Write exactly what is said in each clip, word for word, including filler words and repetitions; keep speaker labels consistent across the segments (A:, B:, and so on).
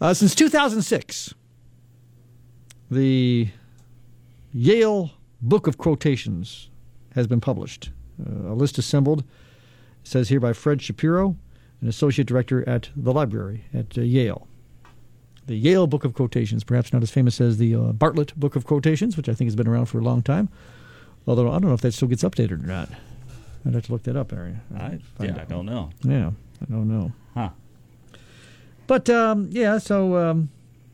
A: Uh, since two thousand six, the Yale Book of Quotations has been published. Uh, a list assembled, it says here, by Fred Shapiro, an associate director at the library at uh, Yale. The Yale Book of Quotations, perhaps not as famous as the uh, Bartlett Book of Quotations, which I think has been around for a long time. Although I don't know if that still gets updated or not. I'd have to look that up, Aaron.
B: I, yeah, I don't know.
A: Yeah, I don't know.
B: Huh.
A: But, um, yeah, so um,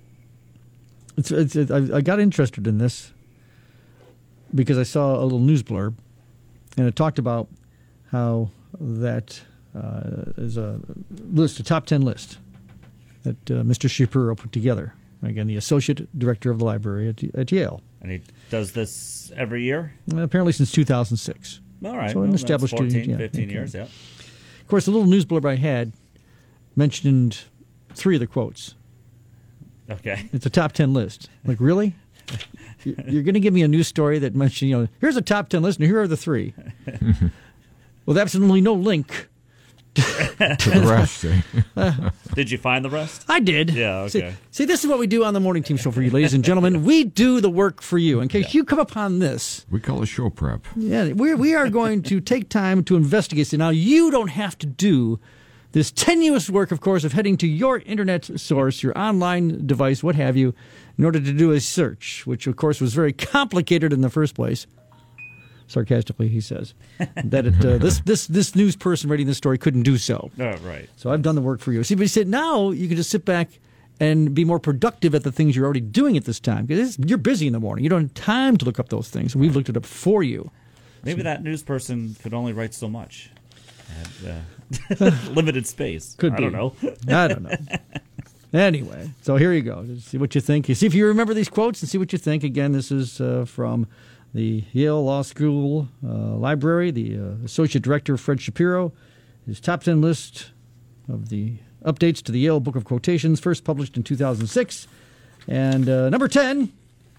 A: it's, it's, it, I, I got interested in this because I saw a little news blurb, and it talked about how that uh, is a list, a top ten list that uh, Mister Shapiro put together. Again, the associate director of the library at, at Yale.
B: And he does this every year?
A: Uh, apparently since two thousand six.
B: All right.
A: So
B: well,
A: an established
B: that's fourteen,
A: yeah,
B: fifteen
A: okay.
B: years, yeah.
A: Of course, the little news blurb I had mentioned three of the quotes.
B: Okay.
A: It's a top ten list. Like, really? You're going to give me a news story that mentions, you know, here's a top ten list, and here are the three. With absolutely no link
C: to the rest. Eh?
B: Did you find the rest?
A: I did.
B: Yeah, okay.
A: See, see, this is what we do on the Morning Team Show for you, ladies and gentlemen. We do the work for you. In case yeah. you come upon this.
C: We call it show prep.
A: Yeah, we we are going to take time to investigate. So now, you don't have to do this tenuous work, of course, of heading to your internet source, your online device, what have you, in order to do a search, which, of course, was very complicated in the first place. Sarcastically, he says that it, uh, this this this news person reading this story couldn't do so.
B: Oh, right.
A: So I've done the work for you. See, but he said now you can just sit back and be more productive at the things you're already doing at this time, because you're busy in the morning. You don't have time to look up those things. We've looked it up for you.
B: Maybe so, that news person could only write so much. Had, uh, limited space.
A: Could
B: I
A: be.
B: don't know.
A: I don't know. Anyway, so here you go. Just see what you think. You see if you remember these quotes and see what you think. Again, this is uh, from the Yale Law School uh, Library, the uh, Associate Director, Fred Shapiro. His top ten list of the updates to the Yale Book of Quotations, first published in two thousand six. And uh, number ten,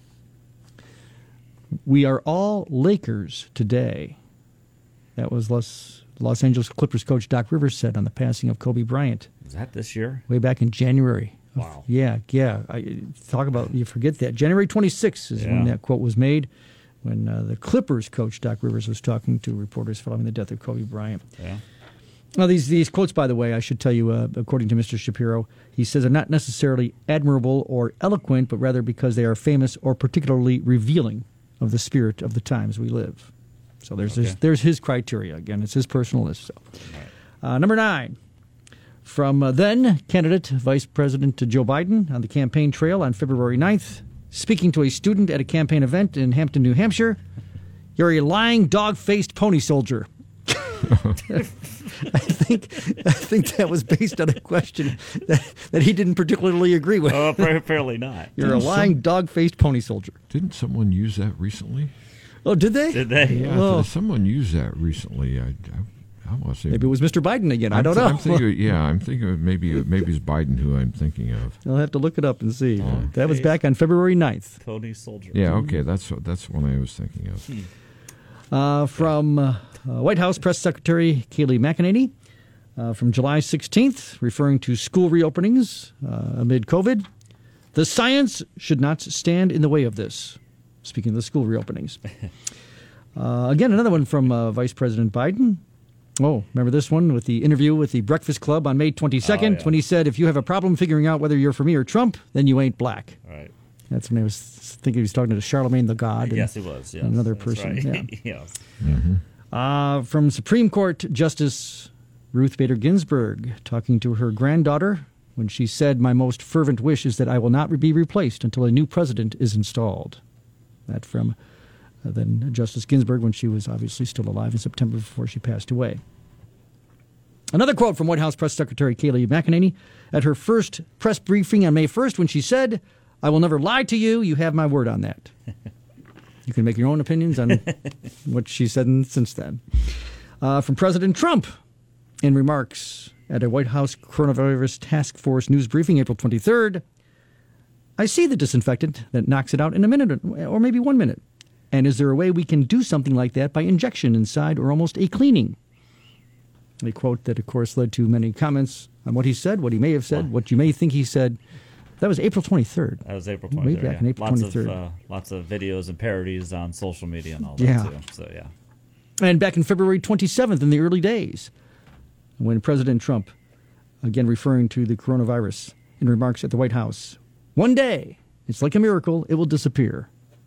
A: we are all Lakers today. That was Los, Los Angeles Clippers coach Doc Rivers said on the passing of Kobe Bryant.
B: Was that this year?
A: Way back in January.
B: Wow.
A: Yeah, yeah. I, talk about, you forget that. January twenty-sixth is yeah. when that quote was made, when uh, the Clippers coach Doc Rivers was talking to reporters following the death of Kobe Bryant.
B: Yeah.
A: Now, these these quotes, by the way, I should tell you, uh, according to Mister Shapiro, he says are not necessarily admirable or eloquent, but rather because they are famous or particularly revealing of the spirit of the times we live. So there's okay. his, there's his criteria. Again, it's his personal list. So. Right. Uh, number nine, from uh, then candidate Vice President Joe Biden on the campaign trail on February ninth, speaking to a student at a campaign event in Hampton, New Hampshire, "You're a lying, dog-faced pony soldier." I think I think that was based on a question that, that he didn't particularly agree with.
B: Oh, apparently not.
A: You're
C: didn't
A: a lying,
C: some,
A: dog-faced pony soldier.
C: Didn't someone use that recently?
A: Oh, did they?
B: Did they?
C: Yeah,
A: oh.
C: someone used that recently. I, I, I want to say
A: maybe it was Mister Biden again.
C: I'm
A: I don't
C: th-
A: know.
C: I'm thinking, yeah, I'm thinking of maybe maybe it's Biden who I'm thinking of.
A: I'll have to look it up and see.
C: Oh.
A: That was back on February ninth.
B: Pony soldier.
C: Yeah, okay, that's what that's what I was thinking of.
B: Hmm.
A: Uh, from uh, White House Press Secretary Kayleigh McEnany uh, from July sixteenth, referring to school reopenings uh, amid COVID. "The science should not stand in the way of this." Speaking of the school reopenings. uh, again, another one from uh, Vice President Biden. Oh, remember this one with the interview with the Breakfast Club on May twenty-second, oh, yeah. when he said, "If you have a problem figuring out whether you're for me or Trump, then you ain't black."
B: Right.
A: That's when he was thinking he was talking to Charlemagne the God. And,
B: yes, he was. Yes,
A: another
B: that's
A: person.
B: Right.
A: Yeah.
B: yes.
C: Mm-hmm.
A: Uh, from Supreme Court Justice Ruth Bader Ginsburg, talking to her granddaughter when she said, "My most fervent wish is that I will not be replaced until a new president is installed." That from uh, then Justice Ginsburg when she was obviously still alive in September before she passed away. Another quote from White House Press Secretary Kayleigh McEnany at her first press briefing on May first when she said, "I will never lie to you. You have my word on that." You can make your own opinions on what she said since then. Uh, from President Trump in remarks at a White House Coronavirus Task Force news briefing April twenty-third, "I see the disinfectant that knocks it out in a minute or maybe one minute. And is there a way we can do something like that by injection inside or almost a cleaning?" A quote that, of course, led to many comments on what he said, what he may have said, what you may think he said. That was April twenty-third.
B: That was April
A: Way
B: twenty-third.
A: back
B: yeah.
A: in April
B: lots
A: twenty-third.
B: Of, uh, lots of videos and parodies on social media and all that,
A: Yeah.
B: too. So, yeah.
A: And back in February twenty-seventh, in the early days, when President Trump, again referring to the coronavirus in remarks at the White House, one day, it's like a miracle, it will disappear.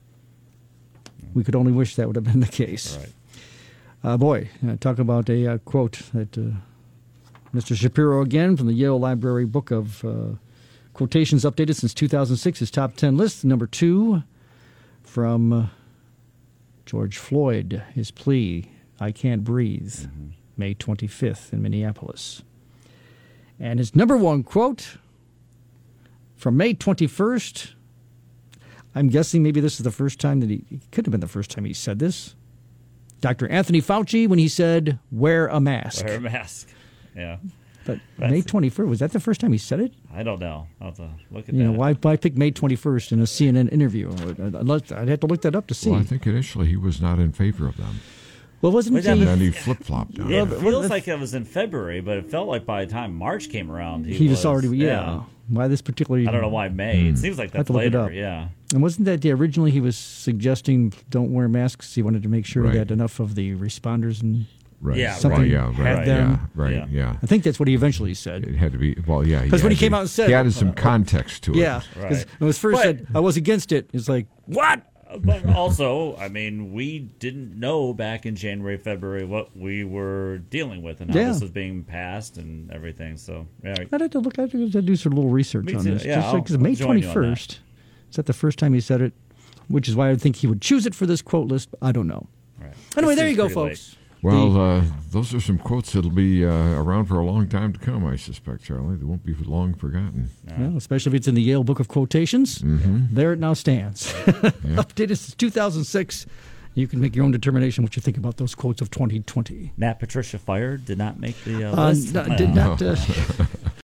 A: We could only wish that would have been the case.
B: Right.
A: Uh, boy, uh, talk about a uh, quote that uh, Mister Shapiro, again, from the Yale Library Book of uh, Quotations, updated since two thousand six, his top ten list. Number two, from uh, George Floyd, his plea, I Can't Breathe, mm-hmm. May twenty-fifth in Minneapolis. And his number one quote from May twenty-first, I'm guessing maybe this is the first time that he, it could have been the first time he said this. Doctor Anthony Fauci, when he said, wear a mask.
B: Wear a mask. Yeah.
A: But
B: That's
A: May twenty-first, was that the first time he said it?
B: I don't know. I'll have to look at
A: You
B: that.
A: know, why, why pick May twenty-first in a C N N interview? I'd I'd have to look that up to see.
C: Well, I think initially he was not in favor of them.
A: Well, wasn't
B: Wait,
A: he?
B: that
C: And
B: was-
C: then he flip-flopped on
B: It
C: it.
A: but-
B: feels like it was in February, but it felt like by the time March came around, he,
A: He
B: was
A: was already, yeah. Why this particular?
B: I don't know why May. It seems like
A: Hmm. have
B: that's
A: to look it
B: later.
A: up.
B: Yeah.
A: And wasn't that yeah, originally he was suggesting don't wear masks? He wanted to make sure
C: Right.
A: that enough of the responders, and
C: Right.
B: Yeah,
C: right,
A: something
C: yeah, right,
A: had
C: yeah,
A: them.
C: right,
B: Yeah.
C: yeah.
A: I think that's what he eventually said.
C: It had to be, well, yeah.
A: 'Cause when he
C: added-
A: came out and said-
C: He added some context to it.
A: Yeah, because
B: Right.
A: when it was first
B: But-
A: said I was against it, it's like what?
B: But also, I mean, we didn't know back in January, February what we were dealing with and how
A: Yeah.
B: this was being passed and everything. So, yeah.
A: I'd have to look. I'd have to do some little research
B: Me
A: on
B: too.
A: this.
B: Yeah,
A: Just
B: I'll-
A: because May
B: I'll join
A: twenty
B: you on that.
A: first. Is that the first time he said it? Which is why I think he would choose it for this quote list. I don't know.
B: Right.
A: Anyway,
B: This
A: there
B: is
A: you go,
B: pretty late.
A: folks.
C: Well, uh, those are some quotes that'll be uh, around for a long time to come, I suspect, Charlie. They won't be long forgotten.
A: Well, especially if it's in the Yale Book of Quotations.
C: Mm-hmm.
A: There it now stands. Updated since two thousand six. You can make your own determination what you think about those quotes of twenty twenty.
B: Matt Patricia fired did not make the uh,
A: Uh,
B: list.
A: n- did not. Uh,